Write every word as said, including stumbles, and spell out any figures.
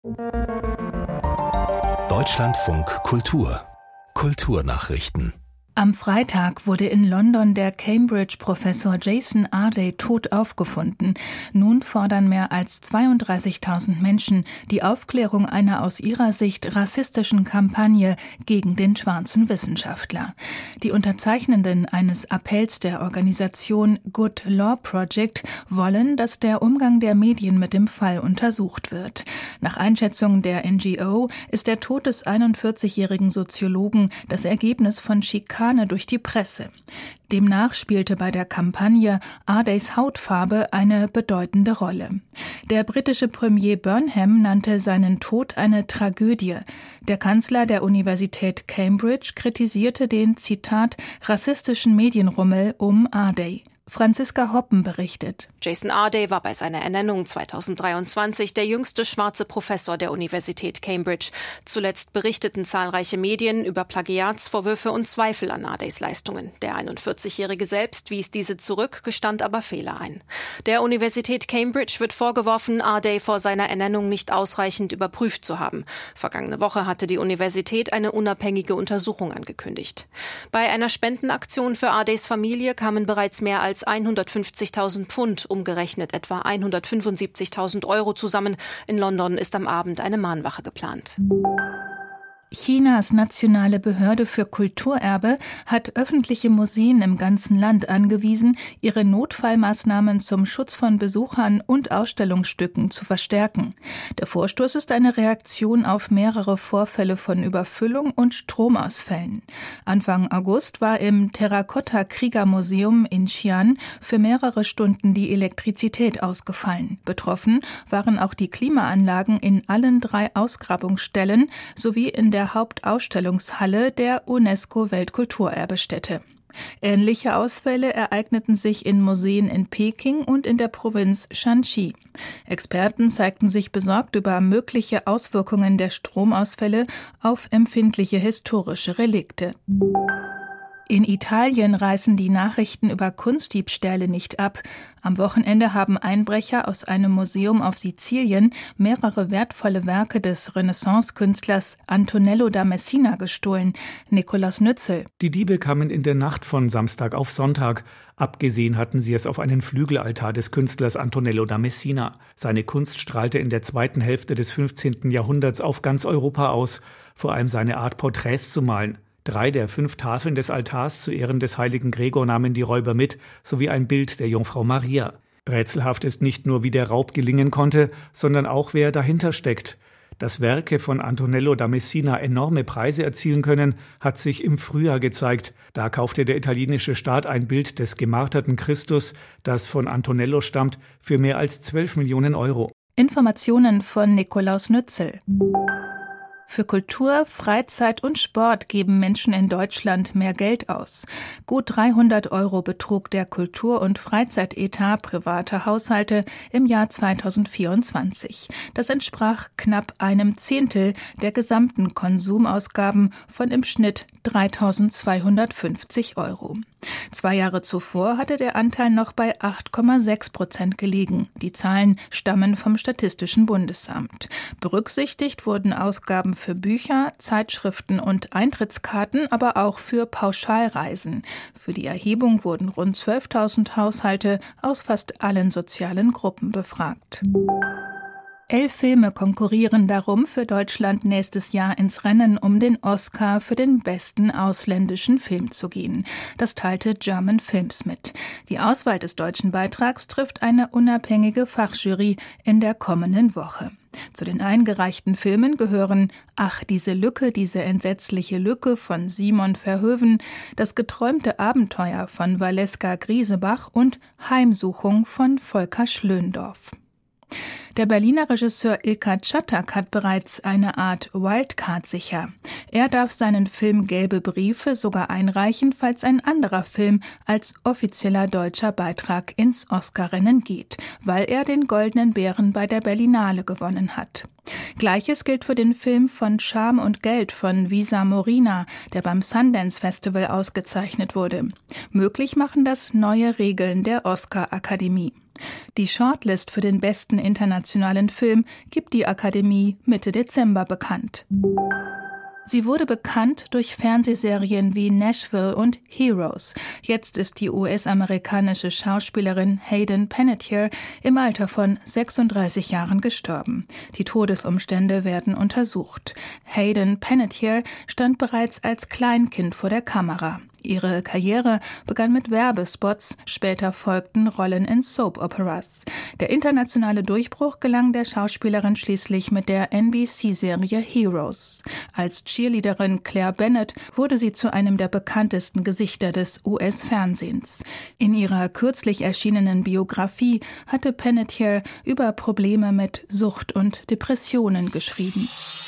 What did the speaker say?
Deutschlandfunk Kultur Kulturnachrichten. Am Freitag wurde in London der Cambridge-Professor Jason Arday tot aufgefunden. Nun fordern mehr als zweiunddreißigtausend Menschen die Aufklärung einer aus ihrer Sicht rassistischen Kampagne gegen den schwarzen Wissenschaftler. Die Unterzeichnenden eines Appells der Organisation Good Law Project wollen, dass der Umgang der Medien mit dem Fall untersucht wird. Nach Einschätzung der N G O ist der Tod des einundvierzigjährigen Soziologen das Ergebnis von Schikane durch die Presse. Demnach spielte bei der Kampagne Ardays Hautfarbe eine bedeutende Rolle. Der britische Premier Burnham nannte seinen Tod eine Tragödie. Der Kanzler der Universität Cambridge kritisierte den, Zitat, rassistischen Medienrummel um Arday. Franziska Hoppen berichtet. Jason Arday war bei seiner Ernennung zweitausenddreiundzwanzig der jüngste schwarze Professor der Universität Cambridge. Zuletzt berichteten zahlreiche Medien über Plagiatsvorwürfe und Zweifel an Ardays Leistungen. Der einundvierzigjährige selbst wies diese zurück, gestand aber Fehler ein. Der Universität Cambridge wird vorgeworfen, Arday vor seiner Ernennung nicht ausreichend überprüft zu haben. Vergangene Woche hatte die Universität eine unabhängige Untersuchung angekündigt. Bei einer Spendenaktion für Ardays Familie kamen bereits mehr als hundertfünfzigtausend Pfund, umgerechnet etwa hundertfünfundsiebzigtausend Euro zusammen. In London ist am Abend eine Mahnwache geplant. Chinas nationale Behörde für Kulturerbe hat öffentliche Museen im ganzen Land angewiesen, ihre Notfallmaßnahmen zum Schutz von Besuchern und Ausstellungsstücken zu verstärken. Der Vorstoß ist eine Reaktion auf mehrere Vorfälle von Überfüllung und Stromausfällen. Anfang August war im Terrakotta-Kriegermuseum in Xi'an für mehrere Stunden die Elektrizität ausgefallen. Betroffen waren auch die Klimaanlagen in allen drei Ausgrabungsstellen sowie in der Hauptausstellungshalle der UNESCO-Weltkulturerbestätte. Ähnliche Ausfälle ereigneten sich in Museen in Peking und in der Provinz Shanxi. Experten zeigten sich besorgt über mögliche Auswirkungen der Stromausfälle auf empfindliche historische Relikte. In Italien reißen die Nachrichten über Kunstdiebstähle nicht ab. Am Wochenende haben Einbrecher aus einem Museum auf Sizilien mehrere wertvolle Werke des Renaissance-Künstlers Antonello da Messina gestohlen. Nikolaus Nützel. Die Diebe kamen in der Nacht von Samstag auf Sonntag. Abgesehen hatten sie es auf einen Flügelaltar des Künstlers Antonello da Messina. Seine Kunst strahlte in der zweiten Hälfte des fünfzehnten Jahrhunderts auf ganz Europa aus, vor allem seine Art, Porträts zu malen. Drei der fünf Tafeln des Altars zu Ehren des heiligen Gregor nahmen die Räuber mit, sowie ein Bild der Jungfrau Maria. Rätselhaft ist nicht nur, wie der Raub gelingen konnte, sondern auch, wer dahinter steckt. Dass Werke von Antonello da Messina enorme Preise erzielen können, hat sich im Frühjahr gezeigt. Da kaufte der italienische Staat ein Bild des gemarterten Christus, das von Antonello stammt, für mehr als zwölf Millionen Euro. Informationen von Nikolaus Nützel. Für Kultur, Freizeit und Sport geben Menschen in Deutschland mehr Geld aus. Gut dreihundert Euro betrug der Kultur- und Freizeitetat privater Haushalte im Jahr zweitausendvierundzwanzig. Das entsprach knapp einem Zehntel der gesamten Konsumausgaben von im Schnitt dreitausendzweihundertfünfzig Euro. Zwei Jahre zuvor hatte der Anteil noch bei acht Komma sechs Prozent gelegen. Die Zahlen stammen vom Statistischen Bundesamt. Berücksichtigt wurden Ausgaben für Bücher, Zeitschriften und Eintrittskarten, aber auch für Pauschalreisen. Für die Erhebung wurden rund zwölftausend Haushalte aus fast allen sozialen Gruppen befragt. Elf Filme konkurrieren darum, für Deutschland nächstes Jahr ins Rennen um den Oscar für den besten ausländischen Film zu gehen. Das teilte German Films mit. Die Auswahl des deutschen Beitrags trifft eine unabhängige Fachjury in der kommenden Woche. Zu den eingereichten Filmen gehören Ach, diese Lücke, diese entsetzliche Lücke von Simon Verhoeven, Das geträumte Abenteuer von Valeska Griesebach und Heimsuchung von Volker Schlöndorff. Der Berliner Regisseur Ilka Czatak hat bereits eine Art Wildcard sicher. Er darf seinen Film Gelbe Briefe sogar einreichen, falls ein anderer Film als offizieller deutscher Beitrag ins Oscar-Rennen geht, weil er den Goldenen Bären bei der Berlinale gewonnen hat. Gleiches gilt für den Film Von Scham und Geld von Visa Morina, der beim Sundance Festival ausgezeichnet wurde. Möglich machen das neue Regeln der Oscar-Akademie. Die Shortlist für den besten internationalen internationalen Film gibt die Akademie Mitte Dezember bekannt. Sie wurde bekannt durch Fernsehserien wie Nashville und Heroes. Jetzt ist die U S-amerikanische Schauspielerin Hayden Panettiere im Alter von sechsunddreißig Jahren gestorben. Die Todesumstände werden untersucht. Hayden Panettiere stand bereits als Kleinkind vor der Kamera. Ihre Karriere begann mit Werbespots, später folgten Rollen in Soap-Operas. Der internationale Durchbruch gelang der Schauspielerin schließlich mit der N B C-Serie Heroes. Als Cheerleaderin Claire Bennett wurde sie zu einem der bekanntesten Gesichter des U S-Fernsehens. In ihrer kürzlich erschienenen Biografie hatte Panettiere über Probleme mit Sucht und Depressionen geschrieben.